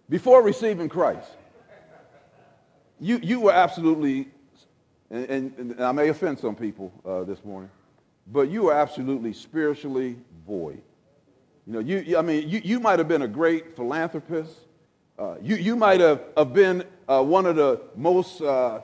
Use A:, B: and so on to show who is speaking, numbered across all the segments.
A: Before receiving Christ, you were absolutely, and I may offend some people this morning, but you were absolutely spiritually void. You might have been a great philanthropist. You might have been one of the most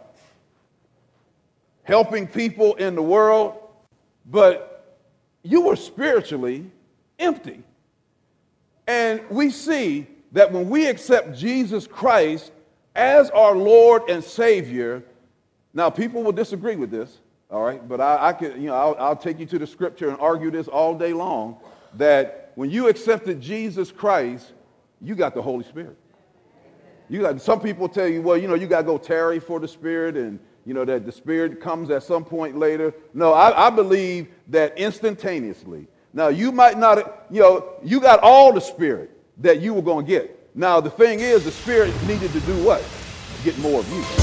A: helping people in the world, but you were spiritually empty. And we see that when we accept Jesus Christ as our Lord and Savior, now people will disagree with this, all right, but I'll take you to the scripture and argue this all day long, that when you accepted Jesus Christ, you got the Holy Spirit. Some people tell you, well, you got to go tarry for the Spirit, and that the Spirit comes at some point later. No, I believe that instantaneously. Now, you might not, you got all the Spirit that you were going to get. Now, the thing is, the Spirit needed to do what? Get more of you.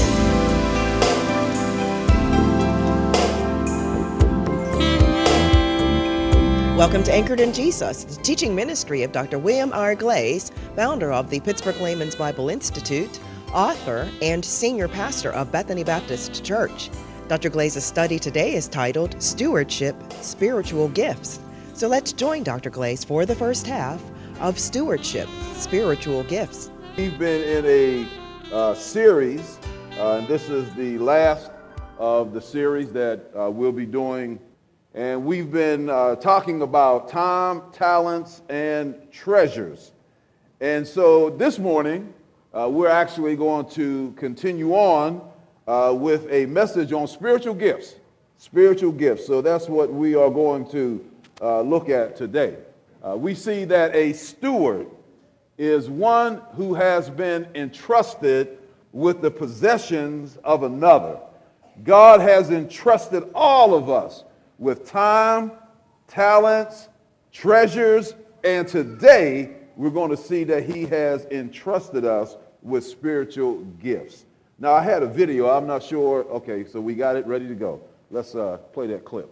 B: Welcome to Anchored in Jesus, the teaching ministry of Dr. William R. Glaze, founder of the Pittsburgh Layman's Bible Institute, author, and senior pastor of Bethany Baptist Church. Dr. Glaze's study today is titled Stewardship, Spiritual Gifts. So let's join Dr. Glaze for the first half of Stewardship, Spiritual Gifts.
A: We've been in a series, and this is the last of the series that we'll be doing. And we've been talking about time, talents, and treasures. And so this morning, we're actually going to continue on with a message on spiritual gifts. Spiritual gifts. So that's what we are going to look at today. We see that a steward is one who has been entrusted with the possessions of another. God has entrusted all of us with time, talents, treasures, and today we're going to see that he has entrusted us with spiritual gifts. Now, I had a video. I'm not sure. Okay, so we got it ready to go. Let's play that clip.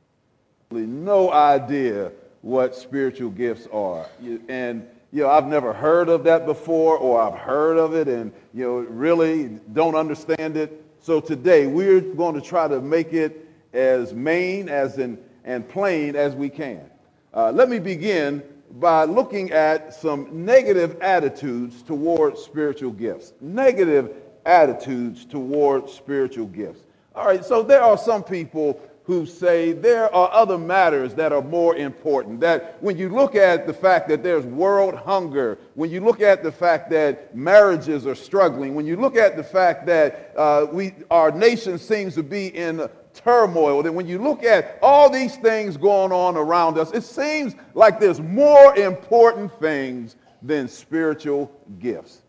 A: No idea what spiritual gifts are. And, I've never heard of that before, or I've heard of it and, really don't understand it. So today we're going to try to make it as main and plain as we can. Let me begin by looking at some negative attitudes toward spiritual gifts. Negative attitudes toward spiritual gifts. All right, so there are some people who say there are other matters that are more important. That when you look at the fact that there's world hunger, when you look at the fact that marriages are struggling, when you look at the fact that our nation seems to be in turmoil, then when you look at all these things going on around us, it seems like there's more important things than spiritual gifts.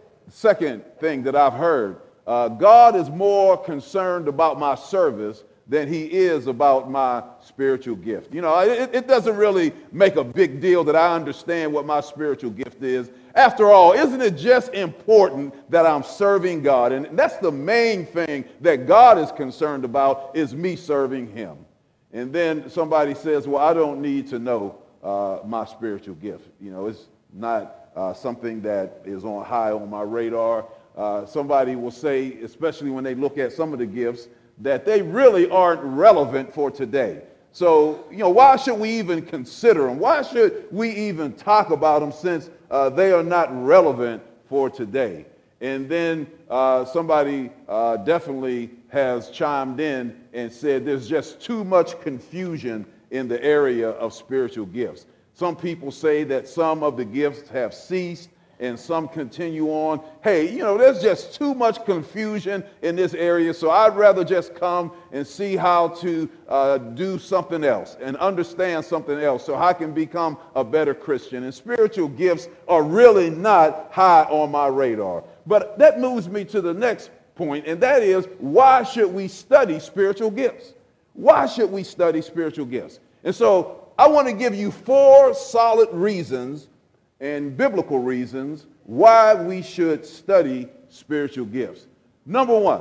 A: Second thing that I've heard, God is more concerned about my service than he is about my spiritual gift. It doesn't really make a big deal that I understand what my spiritual gift is. After all, isn't it just important that I'm serving God? And that's the main thing that God is concerned about, is me serving him. And then somebody says, well, I don't need to know my spiritual gift. It's not something that is high on my radar. Somebody will say, especially when they look at some of the gifts, that they really aren't relevant for today. So, why should we even consider them? Why should we even talk about them, since they are not relevant for today? And then somebody definitely has chimed in and said there's just too much confusion in the area of spiritual gifts. Some people say that some of the gifts have ceased and some continue on. Hey, there's just too much confusion in this area, so I'd rather just come and see how to do something else and understand something else so I can become a better Christian. And spiritual gifts are really not high on my radar. But that moves me to the next point, and that is, why should we study spiritual gifts? Why should we study spiritual gifts? And so I want to give you 4 solid reasons and biblical reasons why we should study spiritual gifts. Number 1,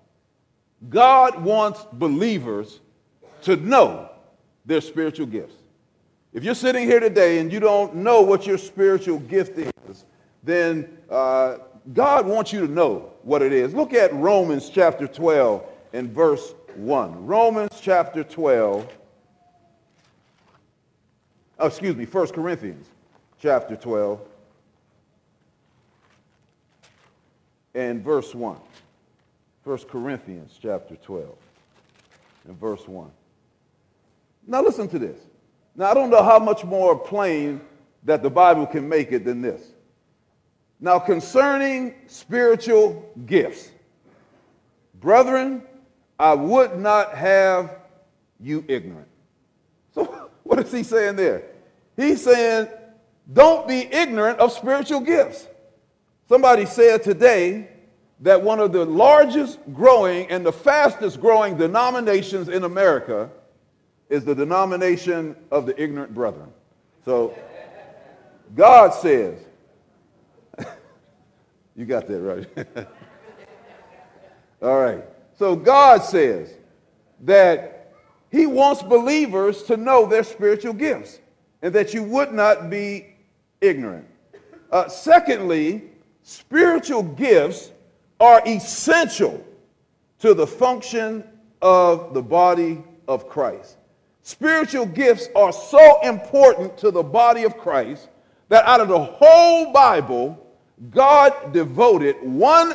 A: God wants believers to know their spiritual gifts. If you're sitting here today and you don't know what your spiritual gift is, then God wants you to know what it is. Look at Romans chapter 12 and verse 1. Romans chapter 12. 1 Corinthians chapter 12 and verse 1. 1 Corinthians chapter 12 and verse 1. Now listen to this. Now I don't know how much more plain that the Bible can make it than this. Now concerning spiritual gifts, brethren, I would not have you ignorant. So what is he saying there? He's saying, don't be ignorant of spiritual gifts. Somebody said today that one of the largest growing and the fastest growing denominations in America is the denomination of the ignorant brethren. So God says, you got that right. All right. So God says that he wants believers to know their spiritual gifts and that you would not be ignorant. Secondly, spiritual gifts are essential to the function of the body of Christ. Spiritual gifts are so important to the body of Christ that out of the whole Bible, God devoted one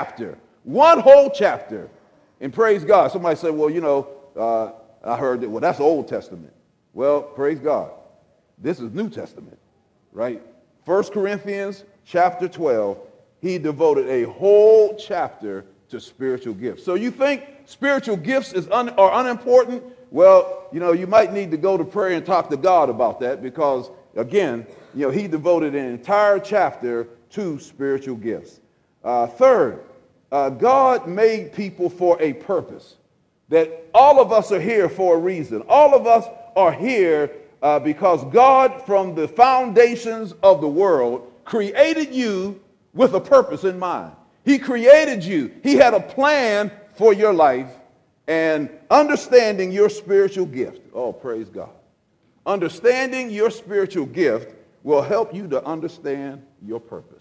A: whole chapter. And praise God. Somebody said, well, I heard that, well, that's Old Testament. Well, praise God. This is New Testament, right? 1 Corinthians chapter 12, he devoted a whole chapter to spiritual gifts. So you think spiritual gifts are unimportant? Well, you might need to go to prayer and talk to God about that because, again, he devoted an entire chapter to spiritual gifts. Third, God made people for a purpose. That all of us are here for a reason. All of us are here because God, from the foundations of the world, created you with a purpose in mind. He created you. He had a plan for your life, and understanding your spiritual gift. Oh, praise God. Understanding your spiritual gift will help you to understand your purpose.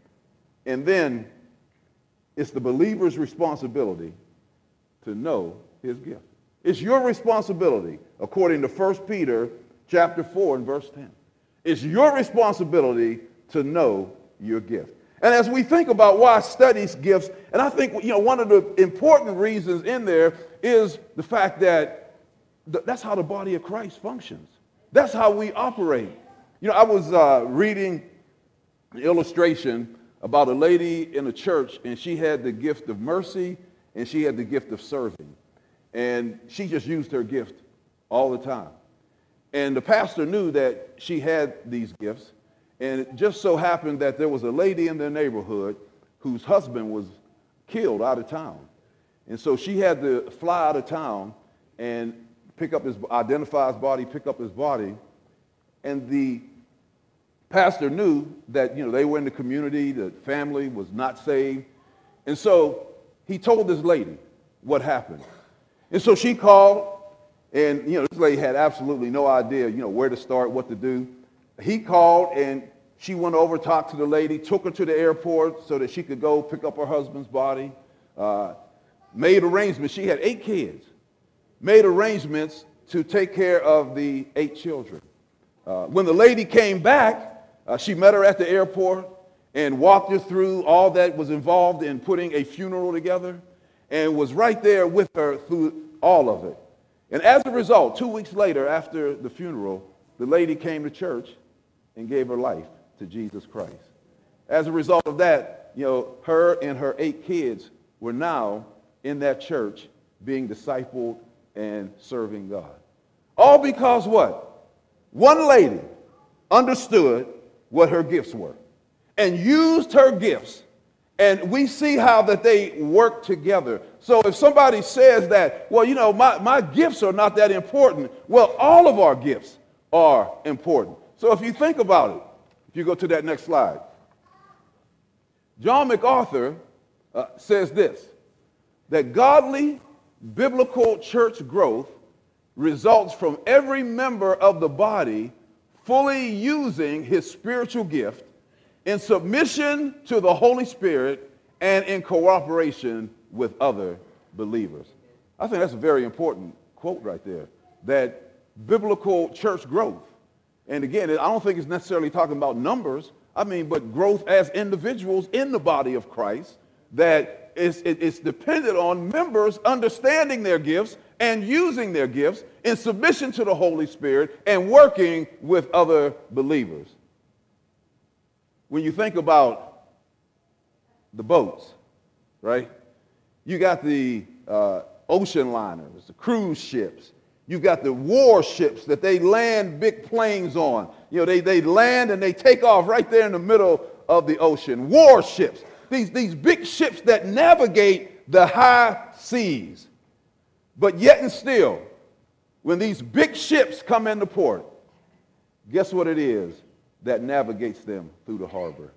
A: And then it's the believer's responsibility to know his gift. It's your responsibility, according to 1 Peter chapter 4 and verse 10. It's your responsibility to know your gift. And as we think about why study gifts, and I think one of the important reasons in there is the fact that that's how the body of Christ functions. That's how we operate. I was reading an illustration about a lady in a church, and she had the gift of mercy, and she had the gift of serving. And she just used her gift all the time. And the pastor knew that she had these gifts, and it just so happened that there was a lady in their neighborhood whose husband was killed out of town. And so she had to fly out of town and identify his body, pick up his body. And the pastor knew that, they were in the community, the family was not saved. And so he told this lady what happened. And so she called, and, this lady had absolutely no idea, where to start, what to do. He called, and she went over, talked to the lady, took her to the airport so that she could go pick up her husband's body, made arrangements. She had 8 kids, made arrangements to take care of the 8 children. When the lady came back, she met her at the airport and walked her through all that was involved in putting a funeral together and was right there with her through all of it. And as a result, 2 weeks later after the funeral, the lady came to church and gave her life to Jesus Christ. As a result of that, her and her 8 kids were now in that church being discipled and serving God. All because what? One lady understood what her gifts were and used her gifts. And we see how that they work together. So if somebody says that, well, my gifts are not that important, well, all of our gifts are important. So if you think about it, if you go to that next slide, John MacArthur says this, that godly biblical church growth results from every member of the body fully using his spiritual gift in submission to the Holy Spirit and in cooperation with other believers. I think that's a very important quote right there, that biblical church growth. And again, I don't think it's necessarily talking about numbers. I mean, but growth as individuals in the body of Christ, that it's dependent on members understanding their gifts and using their gifts in submission to the Holy Spirit and working with other believers. When you think about the boats, right? You got the ocean liners, the cruise ships. You got the warships that they land big planes on. You know, they land and they take off right there in the middle of the ocean. Warships, these big ships that navigate the high seas. But yet and still, when these big ships come into port, guess what it is that navigates them through the harbor?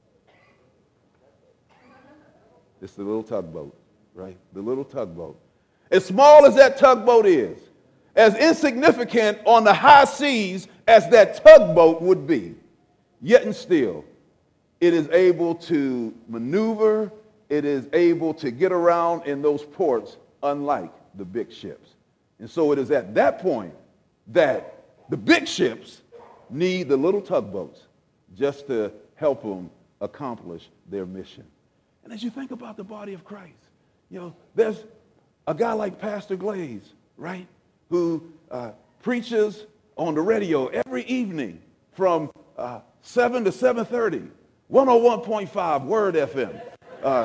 A: It's the little tugboat, right? The little tugboat. As small as that tugboat is, as insignificant on the high seas as that tugboat would be, yet and still, it is able to maneuver, it is able to get around in those ports, unlike the big ships. And so it is at that point that the big ships need the little tugboats just to help them accomplish their mission. And as you think about the body of Christ, you know, there's a guy like Pastor Glaze, right, who preaches on the radio every evening from 7 to 7:30, 101.5 Word FM,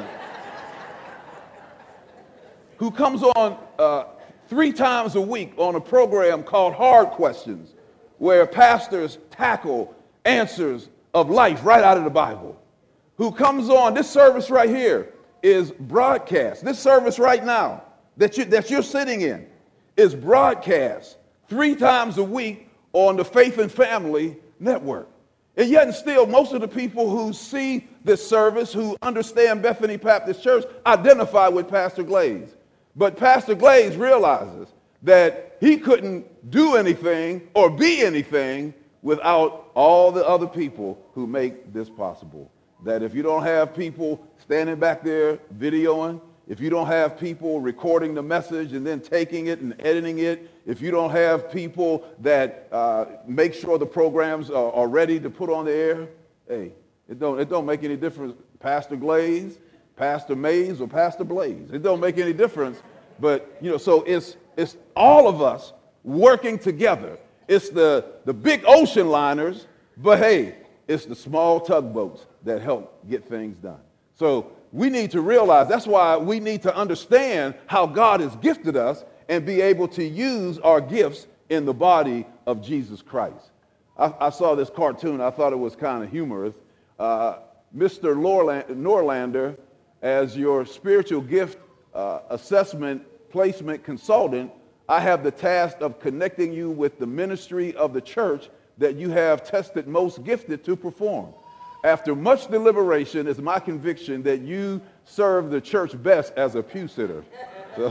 A: who comes on 3 times a week on a program called Hard Questions, where pastors tackle answers of life right out of the Bible, who comes on, this service right here is broadcast. This service right now that you're sitting in is broadcast 3 times a week on the Faith and Family Network. And yet and still, most of the people who see this service, who understand Bethany Baptist Church, identify with Pastor Glaze. But Pastor Glaze realizes that he couldn't do anything or be anything without all the other people who make this possible. That if you don't have people standing back there videoing, if you don't have people recording the message and then taking it and editing it, if you don't have people that make sure the programs are ready to put on the air, hey, it don't make any difference. Pastor Glaze, Pastor Mays, or Pastor Blaze. It don't make any difference. But, you know, so it's all of us working together. It's the big ocean liners, but hey, it's the small tugboats that help get things done. So we need to realize, that's why we need to understand how God has gifted us and be able to use our gifts in the body of Jesus Christ. I saw this cartoon. I thought it was kind of humorous. Mr. Norlander, as your spiritual gift assessment placement consultant, I have the task of connecting you with the ministry of the church that you have tested most gifted to perform. After much deliberation, it's my conviction that you serve the church best as a pew sitter. So,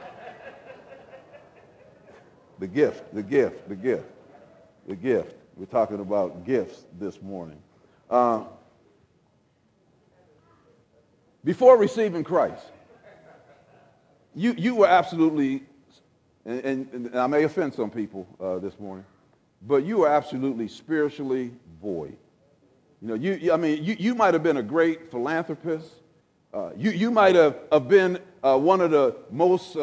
A: the gift. We're talking about gifts this morning. Before receiving Christ, you were absolutely, and I may offend some people this morning, but you were absolutely spiritually void. You know, you might have been a great philanthropist. You might have been one of the most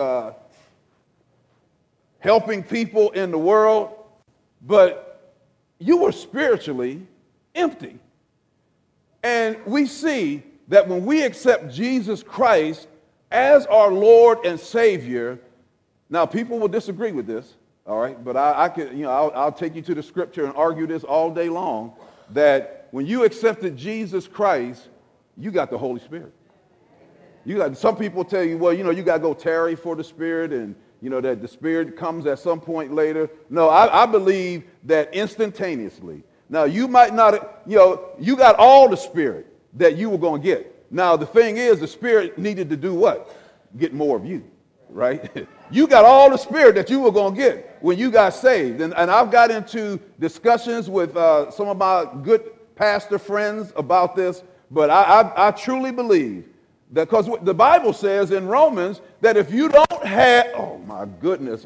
A: helping people in the world, but you were spiritually empty. And we see that when we accept Jesus Christ as our Lord and Savior, now people will disagree with this, all right, but I'll take you to the scripture and argue this all day long, that when you accepted Jesus Christ, you got the Holy Spirit. Some people tell you, well, you know, you got to go tarry for the Spirit, and you know that the Spirit comes at some point later. No, I believe that instantaneously. Now, you might not, you know, you got all the Spirit that you were going to get. Now, the thing is, the Spirit needed to do what? Get more of you, right? You got all the Spirit that you were going to get when you got saved. And I've got into discussions with some of my good pastor friends about this, but I truly believe that, because the Bible says in Romans that if you don't have, oh my goodness,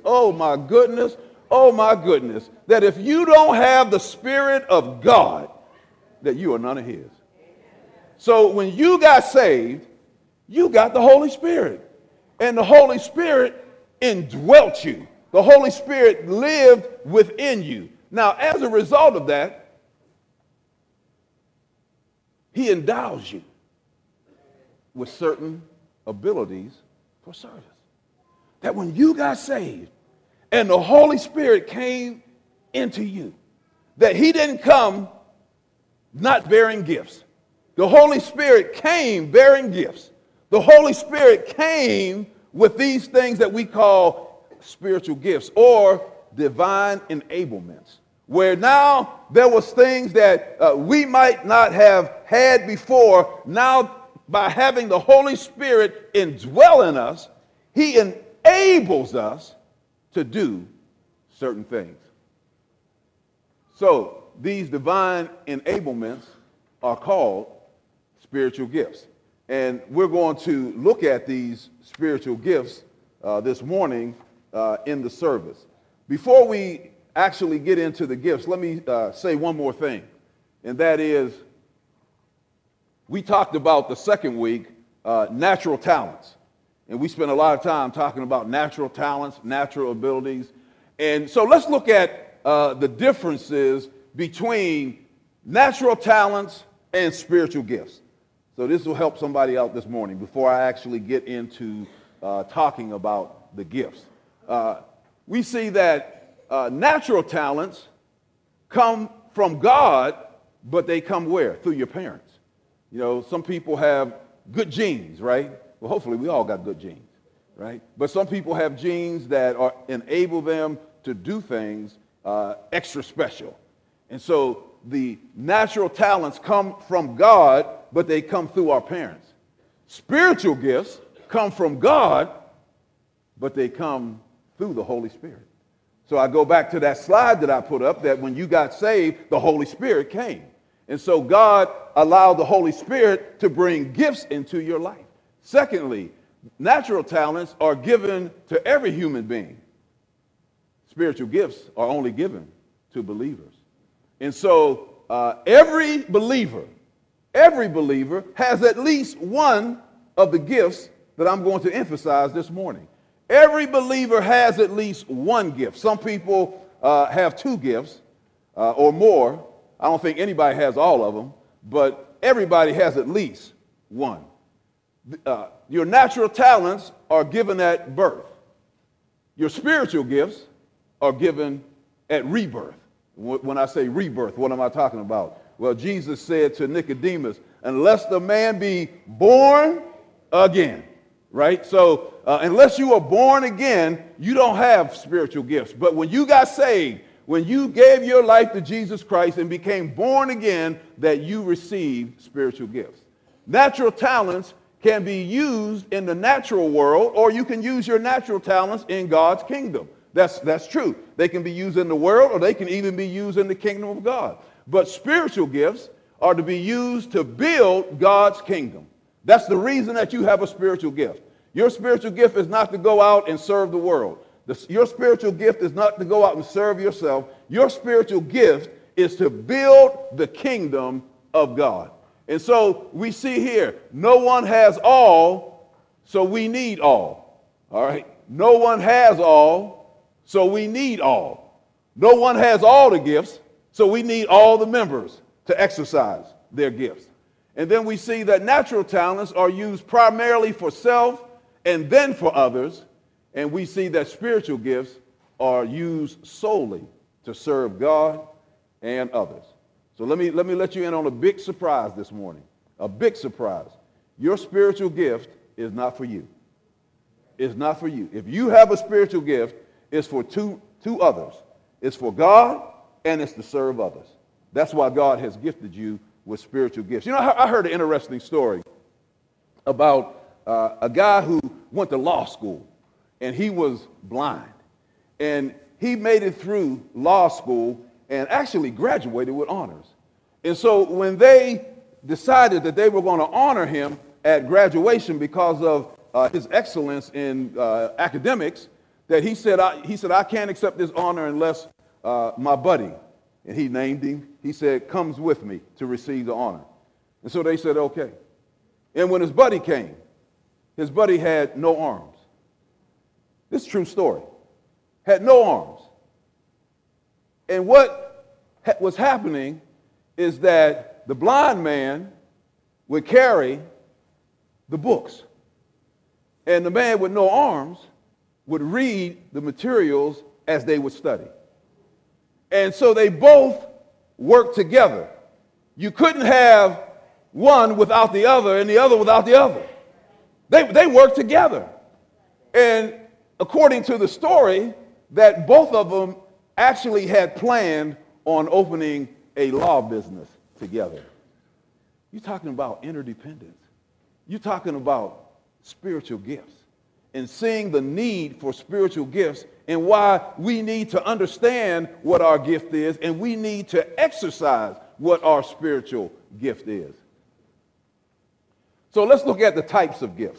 A: that if you don't have the Spirit of God, that you are none of his. So when you got saved, you got the Holy Spirit. And the Holy Spirit indwelt you. The Holy Spirit lived within you. Now, as a result of that, he endows you with certain abilities for service. That when you got saved and the Holy Spirit came into you, that he didn't come not bearing gifts. The Holy Spirit came bearing gifts. The Holy Spirit came with these things that we call spiritual gifts or divine enablements, where now there was things that we might not have had before. Now, by having the Holy Spirit indwell in us, he enables us to do certain things. So these divine enablements are called spiritual gifts. And we're going to look at these spiritual gifts this morning in the service. Before we actually get into the gifts, let me say one more thing. And that is, we talked about the second week, natural talents. And we spent a lot of time talking about natural talents, natural abilities. And so let's look at the differences between natural talents and spiritual gifts. So this will help somebody out this morning before I actually get into talking about the gifts. We see that natural talents come from God, but they come where? Through your parents. You know, some people have good genes, right? Well, hopefully we all got good genes, right? But some people have genes that enable them to do things extra special. And so the natural talents come from God, but they come through our parents. Spiritual gifts come from God, but they come through the Holy Spirit. So I go back to that slide that I put up, that when you got saved, the Holy Spirit came. And so God allowed the Holy Spirit to bring gifts into your life. Secondly, natural talents are given to every human being. Spiritual gifts are only given to believers. And so every believer has at least one of the gifts that I'm going to emphasize this morning. Every believer has at least one gift. Some people have two gifts or more. I don't think anybody has all of them, but everybody has at least one. Your natural talents are given at birth. Your spiritual gifts are given at rebirth. When I say rebirth, what am I talking about? Well, Jesus said to Nicodemus, unless the man be born again, right? So unless you are born again, you don't have spiritual gifts. But when you got saved, when you gave your life to Jesus Christ and became born again, that you received spiritual gifts. Natural talents can be used in the natural world, or you can use your natural talents in God's kingdom. That's true. They can be used in the world, or they can even be used in the kingdom of God. But spiritual gifts are to be used to build God's kingdom. That's the reason that you have a spiritual gift. Your spiritual gift is not to go out and serve the world. Your spiritual gift is not to go out and serve yourself. Your spiritual gift is to build the kingdom of God. And so we see here, no one has all, so we need all. All right? No one has all, so we need all. No one has all the gifts, so we need all the members to exercise their gifts. And then we see that natural talents are used primarily for self and then for others. And we see that spiritual gifts are used solely to serve God and others. So let me let you in on a big surprise this morning. A big surprise. Your spiritual gift is not for you. It's not for you. If you have a spiritual gift, it's for two others. It's for God and it's to serve others. That's why God has gifted you with spiritual gifts. You know, I heard an interesting story about a guy who went to law school, and he was blind. And he made it through law school and actually graduated with honors. And so when they decided that they were going to honor him at graduation because of his excellence in academics, that he said, I can't accept this honor unless my buddy, and he named him, he said, comes with me to receive the honor. And so they said, okay. And when his buddy came, his buddy had no arms. This is a true story. Had no arms. And what was happening is that the blind man would carry the books. And the man with no arms would read the materials as they would study. And so they both worked together. You couldn't have one without the other and the other without the other. They worked together. And according to the story, that both of them actually had planned on opening a law business together. You're talking about interdependence. You're talking about spiritual gifts and seeing the need for spiritual gifts and why we need to understand what our gift is and we need to exercise what our spiritual gift is. So let's look at the types of gifts.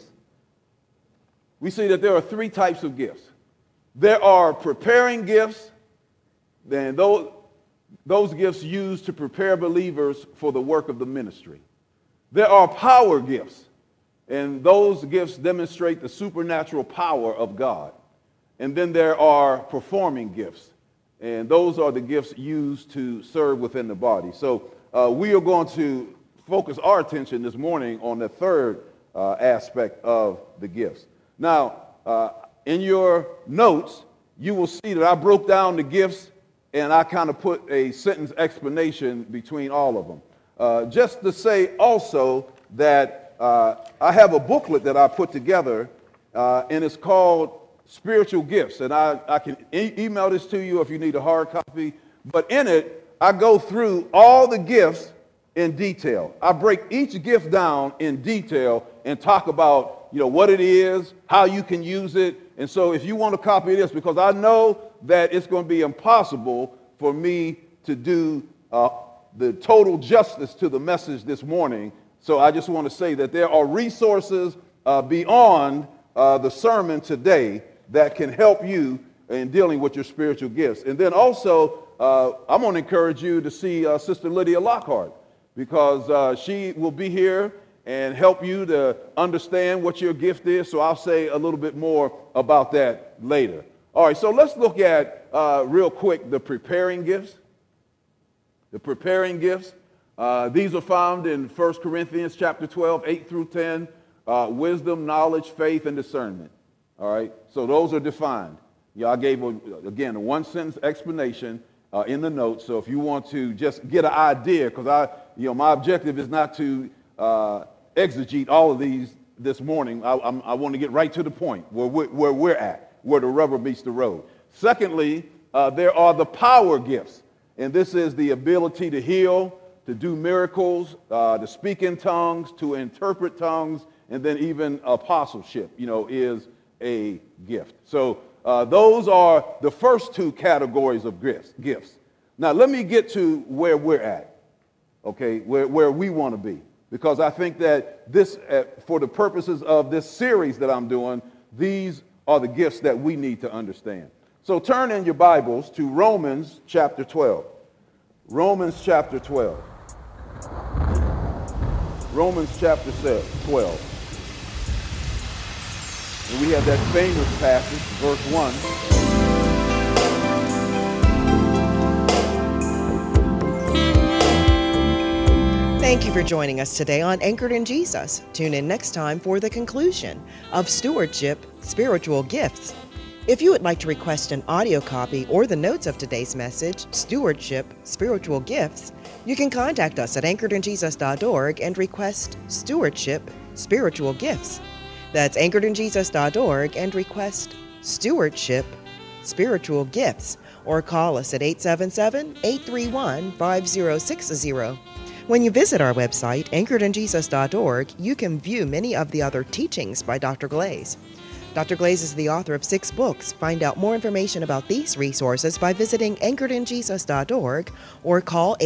A: We see that there are three types of gifts. There are preparing gifts, then those gifts used to prepare believers for the work of the ministry. There are power gifts, and those gifts demonstrate the supernatural power of God. And then there are performing gifts, and those are the gifts used to serve within the body. So we are going to focus our attention this morning on the third aspect of the gifts. Now, in your notes, you will see that I broke down the gifts and I kind of put a sentence explanation between all of them. Just to say also that I have a booklet that I put together, and it's called Spiritual Gifts. And I can email this to you if you need a hard copy. But in it, I go through all the gifts in detail. I break each gift down in detail and talk about what it is, how you can use it. And so if you want a copy of this, because I know that it's going to be impossible for me to do the total justice to the message this morning. So I just want to say that there are resources beyond the sermon today that can help you in dealing with your spiritual gifts. And then also, I'm going to encourage you to see Sister Lydia Lockhart, because she will be here and help you to understand what your gift is. So I'll say a little bit more about that later. All right, so let's look at, real quick, the preparing gifts. The preparing gifts. These are found in 1 Corinthians chapter 12, 8 through 10. Wisdom, knowledge, faith, and discernment. All right, so those are defined. I gave, again, a one-sentence explanation in the notes. So if you want to just get an idea, because my objective is not to exegete all of these this morning. I want to get right to the point where we're at, where the rubber meets the road. Secondly, there are the power gifts, and this is the ability to heal, to do miracles, to speak in tongues, to interpret tongues, and then even apostleship, is a gift. So those are the first two categories of gifts. Now let me get to where we're at, okay, where we want to be. Because I think that this, for the purposes of this series that I'm doing, these are the gifts that we need to understand. So turn in your Bibles to Romans chapter 12. Romans chapter 12. Romans chapter 12. And we have that famous passage, verse 1.
B: Thank you for joining us today on Anchored in Jesus. Tune in next time for the conclusion of Stewardship, Spiritual Gifts. If you would like to request an audio copy or the notes of today's message, Stewardship, Spiritual Gifts, you can contact us at anchoredinjesus.org and request Stewardship, Spiritual Gifts. That's anchoredinjesus.org and request Stewardship, Spiritual Gifts, or call us at 877-831-5060. When you visit our website, anchoredinjesus.org, you can view many of the other teachings by Dr. Glaze. Dr. Glaze is the author of 6 books. Find out more information about these resources by visiting anchoredinjesus.org or call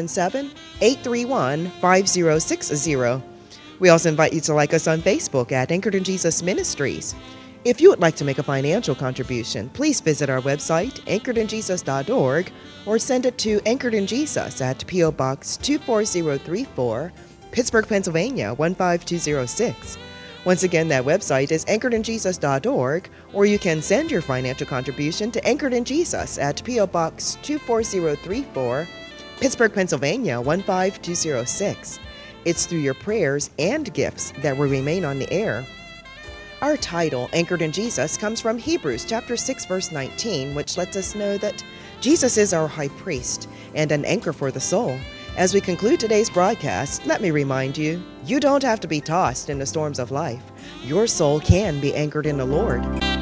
B: 877-831-5060. We also invite you to like us on Facebook at Anchored in Jesus Ministries. If you would like to make a financial contribution, please visit our website, anchoredinjesus.org, or send it to Anchored in Jesus at P.O. Box 24034, Pittsburgh, Pennsylvania 15206. Once again, that website is anchoredinjesus.org, or you can send your financial contribution to Anchored in Jesus at P.O. Box 24034, Pittsburgh, Pennsylvania 15206. It's through your prayers and gifts that will remain on the air. Our title, Anchored in Jesus, comes from Hebrews chapter 6, verse 19, which lets us know that Jesus is our high priest and an anchor for the soul. As we conclude today's broadcast, let me remind you, you don't have to be tossed in the storms of life. Your soul can be anchored in the Lord.